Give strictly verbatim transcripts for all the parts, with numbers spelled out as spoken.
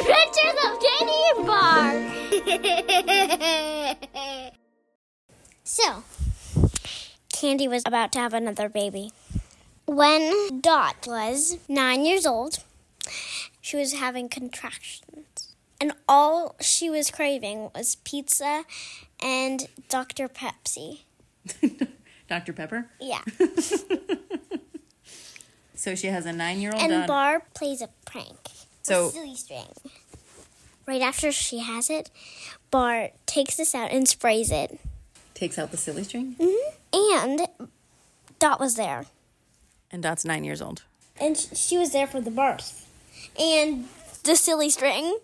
Adventures of Candy and Bar. So, Candy was about to have another baby. When Dot was nine years old, she was having contractions. And all she was craving was pizza and Doctor Pepsi. Doctor Pepper? Yeah. So she has a nine-year-old And daughter. Bar plays a prank. So A silly string. Right after she has it, Bar takes this out and sprays it. Takes out the silly string? Mm-hmm. And Dot was there. And Dot's nine years old. And sh- she was there for the birth. And the silly string.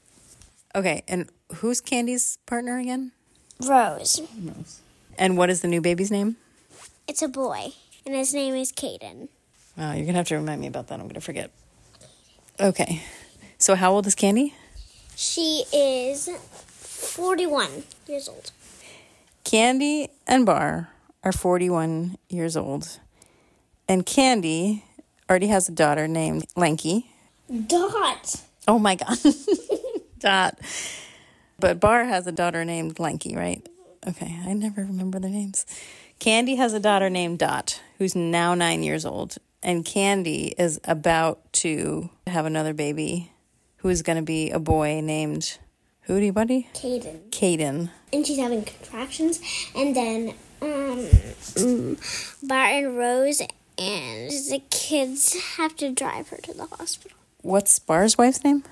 Okay, and who's Candy's partner again? Rose. Rose. And what is the new baby's name? It's a boy. And his name is Caden. Wow, you're going to have to remind me about that. I'm going to forget. Okay. So how old is Candy? She is forty-one years old. Candy and Bar are forty-one years old. And Candy already has a daughter named Lanky. Dot. Oh, my God. Dot. But Bar has a daughter named Lanky, right? Okay, I never remember their names. Candy has a daughter named Dot, who's now nine years old. And Candy is about to have another baby, who is going to be a boy named, who, buddy? Caden. Caden. And she's having contractions. And then um, Bart and Rose and the kids have to drive her to the hospital. What's Bar's wife's name?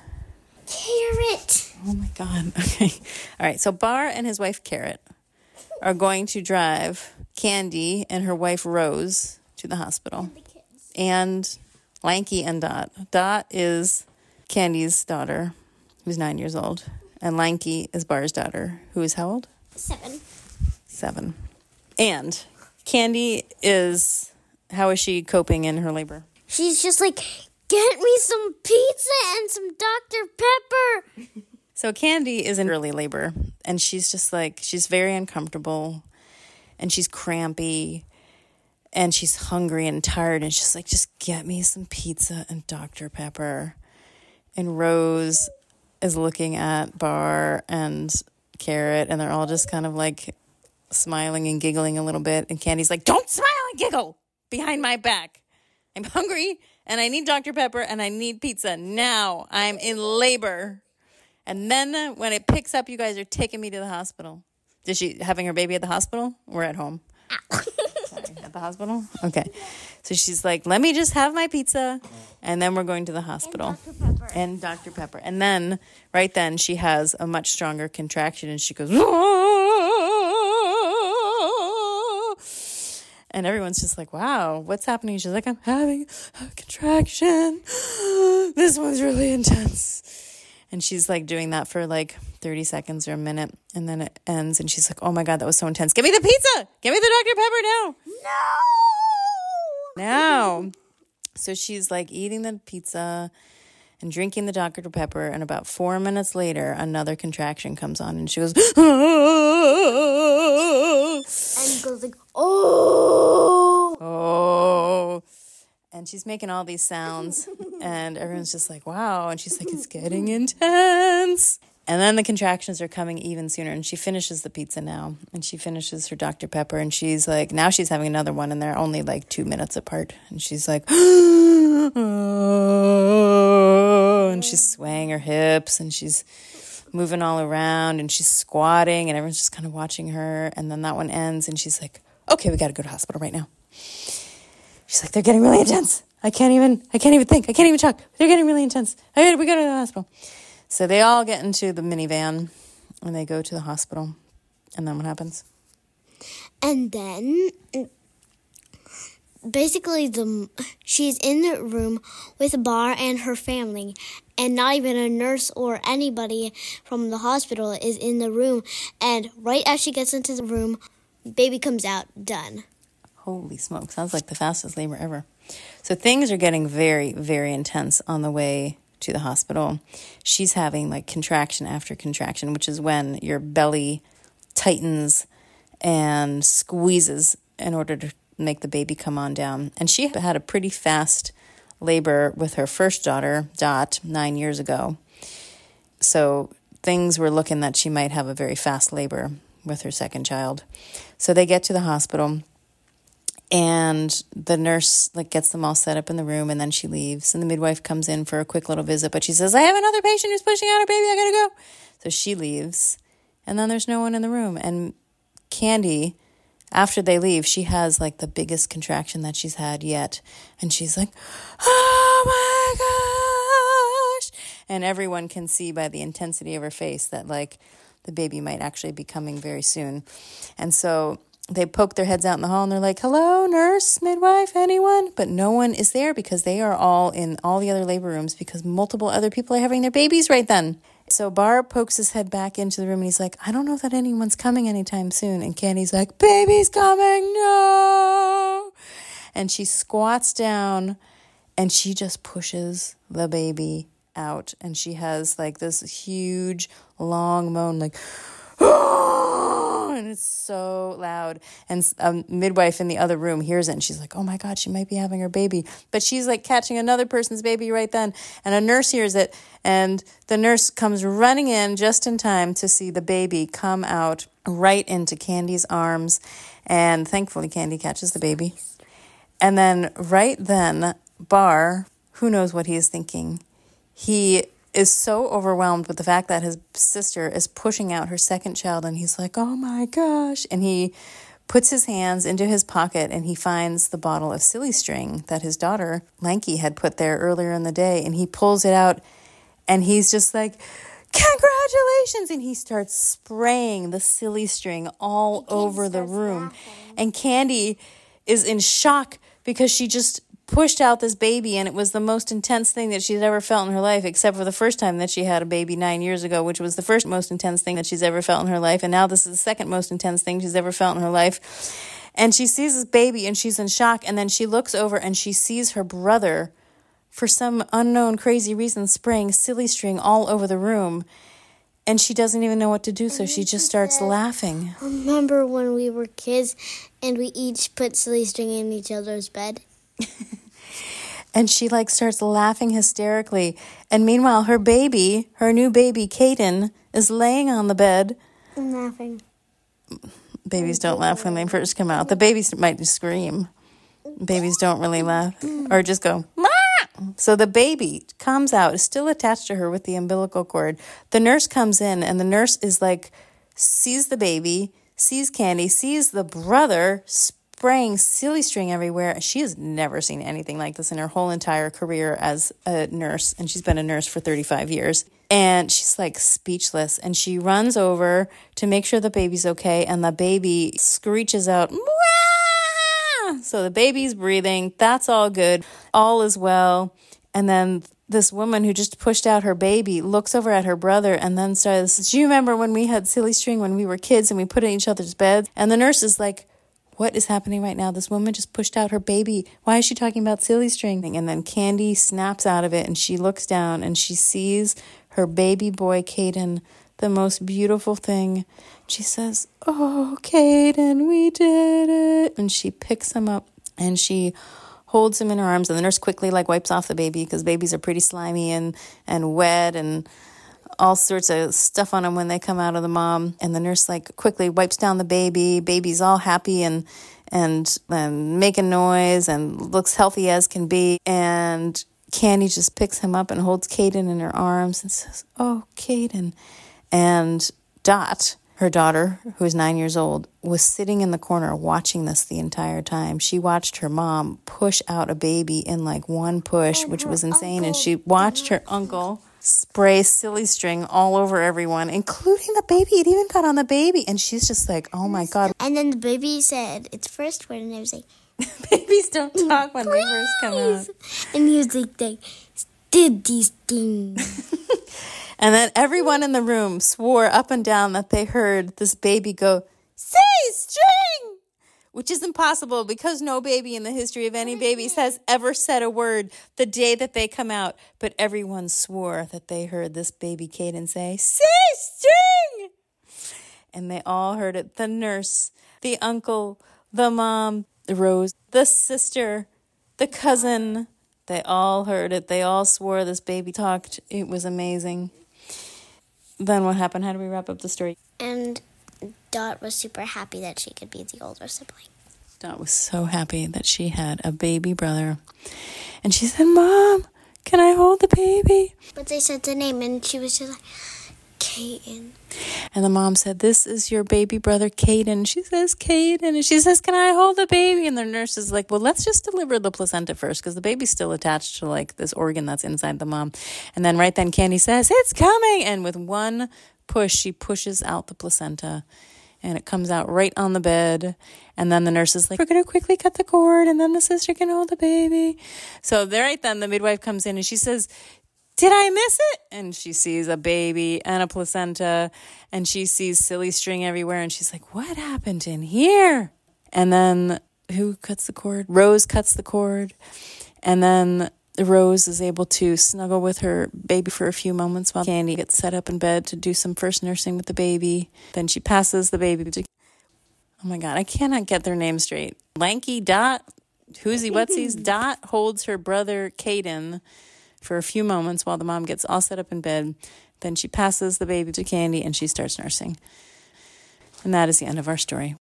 Carrot. Oh, my God. Okay. All right. So Bar and his wife, Carrot, are going to drive Candy and her wife, Rose, to the hospital. And the kids. And Lanky and Dot. Dot is Candy's daughter, who's nine years old. And Lanky is Bar's daughter, who is how old? Seven. Seven. And Candy is, how is she coping in her labor? She's just like, get me some pizza and some Doctor Pepper. So Candy is in early labor, and she's just like, she's very uncomfortable, and she's crampy, and she's hungry and tired, and she's like, just get me some pizza and Doctor Pepper. And Rose is looking at Bar and Carrot, and they're all just kind of like smiling and giggling a little bit, and Candy's like, don't smile and giggle behind my back. I'm hungry, and I need Doctor Pepper, and I need pizza now. I'm in labor. And then when it picks up, you guys are taking me to the hospital. Is she having her baby at the hospital? We're at home. Sorry, at the hospital? Okay. So she's like, let me just have my pizza, and then we're going to the hospital. And Doctor Pepper. And Doctor Pepper. And then, right then, she has a much stronger contraction, and she goes, and everyone's just like, wow, what's happening? She's like, I'm having a contraction. This one's really intense. And she's like doing that for like thirty seconds or a minute. And then it ends. And she's like, oh my God, that was so intense. Give me the pizza. Give me the Doctor Pepper now. No! Now. So she's like eating the pizza and drinking the Doctor Pepper. And about four minutes later, another contraction comes on. And she goes, oh. And goes like, oh. Oh. And she's making all these sounds, and everyone's just like, wow. And she's like, it's getting intense. And then the contractions are coming even sooner, and she finishes the pizza now, and she finishes her Doctor Pepper, and she's like, now she's having another one, and they're only like two minutes apart. And she's like, oh, and she's swaying her hips, and she's moving all around, and she's squatting, and everyone's just kind of watching her. And then that one ends, and she's like, okay, we got to go to the hospital right now. She's like, they're getting really intense. I can't even, I can't even think. I can't even talk. They're getting really intense. I gotta, we go to the hospital. So they all get into the minivan, and they go to the hospital. And then what happens? And then, basically, the she's in the room with Bar and her family, and not even a nurse or anybody from the hospital is in the room. And right as she gets into the room, baby comes out, done. Holy smoke. Sounds like the fastest labor ever. So things are getting very, very intense on the way to the hospital. She's having like contraction after contraction, which is when your belly tightens and squeezes in order to make the baby come on down. And she had a pretty fast labor with her first daughter, Dot, nine years ago. So things were looking that she might have a very fast labor with her second child. So they get to the hospital, and the nurse like gets them all set up in the room, and then she leaves, and the midwife comes in for a quick little visit, but she says, I have another patient who's pushing out her baby, I gotta go. So she leaves, and then there's no one in the room. And Candy, after they leave, she has like the biggest contraction that she's had yet, and she's like, oh my gosh, and everyone can see by the intensity of her face that like the baby might actually be coming very soon. And so they poke their heads out in the hall, and they're like, hello, nurse, midwife, anyone? But no one is there, because they are all in all the other labor rooms, because multiple other people are having their babies right then. So Barb pokes his head back into the room, and he's like, I don't know that anyone's coming anytime soon. And Candy's like, baby's coming, no. And she squats down, and she just pushes the baby out. And she has like this huge, long moan, like, and it's so loud. And a midwife in the other room hears it, and she's like, oh my God, she might be having her baby. But she's like catching another person's baby right then. And a nurse hears it, and the nurse comes running in just in time to see the baby come out right into Candy's arms. And thankfully, Candy catches the baby. And then right then, Bar, who knows what he is thinking, he is so overwhelmed with the fact that his sister is pushing out her second child, and he's like, oh my gosh. And he puts his hands into his pocket, and he finds the bottle of silly string that his daughter, Lanky, had put there earlier in the day, and he pulls it out, and he's just like, congratulations, and he starts spraying the silly string all over the room. Laughing. And Candy is in shock, because she just pushed out this baby, and it was the most intense thing that she's ever felt in her life, except for the first time that she had a baby nine years ago, which was the first most intense thing that she's ever felt in her life. And now this is the second most intense thing she's ever felt in her life. And she sees this baby, and she's in shock. And then she looks over, and she sees her brother, for some unknown crazy reason, spraying silly string all over the room. And she doesn't even know what to do, so she just starts laughing. Remember when we were kids and we each put silly string in each other's bed? And she like starts laughing hysterically. And meanwhile, her baby, her new baby, Kaden, is laying on the bed. I'm laughing. Babies don't laugh when they first come out. The babies might scream. Babies don't really laugh. Or just go, Mah! So the baby comes out, is still attached to her with the umbilical cord. The nurse comes in, and the nurse is like, sees the baby, sees Candy, sees the brother, spraying silly string everywhere. She has never seen anything like this in her whole entire career as a nurse, and she's been a nurse for thirty-five years. And she's like speechless, and she runs over to make sure the baby's okay, and the baby screeches out, Mwah! So the baby's breathing. That's all good. All is well. And then this woman who just pushed out her baby looks over at her brother and then says, do you remember when we had silly string when we were kids and we put it in each other's beds? And the nurse is like, what is happening right now? This woman just pushed out her baby. Why is she talking about silly string? And then Candy snaps out of it, and she looks down, and she sees her baby boy, Kaden, the most beautiful thing. She says, oh, Kaden, we did it. And she picks him up, and she holds him in her arms. And the nurse quickly like wipes off the baby, because babies are pretty slimy and, and wet and all sorts of stuff on them when they come out of the mom. And the nurse like quickly wipes down the baby. Baby's all happy and and, and making noise and looks healthy as can be. And Candy just picks him up and holds Kaden in her arms and says, oh, Kaden. And Dot, her daughter, who is nine years old, was sitting in the corner watching this the entire time. She watched her mom push out a baby in like one push, which was insane. And she watched her uncle spray silly string all over everyone, including the baby. It even got on the baby. And she's just like, oh my God. And then the baby said its first word, and it was like, babies don't talk when they first come out. And he was like, they did these things. And then everyone in the room swore up and down that they heard this baby go, say string, which is impossible, because no baby in the history of any babies has ever said a word the day that they come out. But everyone swore that they heard this baby Kaden say, say string. And they all heard it. The nurse, the uncle, the mom, the Rose, the sister, the cousin, they all heard it. They all swore this baby talked. It was amazing. then what happened? How do we wrap up the story? And Dot was super happy that she could be the older sibling. Dot was so happy that she had a baby brother. And she said, Mom, can I hold the baby? But they said the name, and she was just like, Caden. And the mom said, this is your baby brother, Caden. She says, Caden. And she says, can I hold the baby? And the nurse is like, well, let's just deliver the placenta first, because the baby's still attached to like this organ that's inside the mom. And then right then Candy says, it's coming. And with one push, she pushes out the placenta. And it comes out right on the bed. And then the nurse is like, we're going to quickly cut the cord. And then the sister can hold the baby. So there right then, the midwife comes in and she says, did I miss it? And she sees a baby and a placenta. And she sees silly string everywhere. And she's like, what happened in here? And then who cuts the cord? Rose cuts the cord. And then Rose is able to snuggle with her baby for a few moments while Candy gets set up in bed to do some first nursing with the baby. Then she passes the baby to... Oh my God, I cannot get their names straight. Lanky Dot, Whoosie Whatsie's Dot holds her brother Caden for a few moments while the mom gets all set up in bed. Then she passes the baby to Candy and she starts nursing. And that is the end of our story.